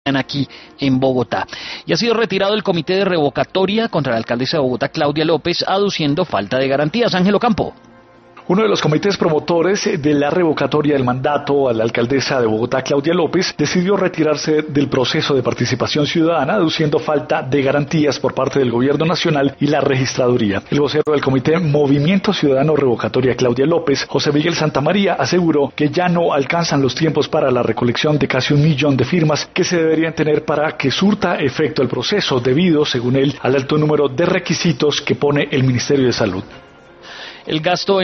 aquí en Bogotá. Y ha sido retirado el comité de revocatoria contra la alcaldesa de Bogotá, Claudia López, aduciendo falta de garantías. Ángel Ocampo. Uno de los comités promotores de la revocatoria del mandato a la alcaldesa de Bogotá, Claudia López, decidió retirarse del proceso de participación ciudadana, aduciendo falta de garantías por parte del Gobierno Nacional y la Registraduría. El vocero del comité Movimiento Ciudadano Revocatoria, Claudia López, José Miguel Santamaría, aseguró que ya no alcanzan los tiempos para la recolección de casi 1 millón de firmas que se deberían tener para que surta efecto el proceso, debido, según él, al alto número de requisitos que pone el Ministerio de Salud. El gasto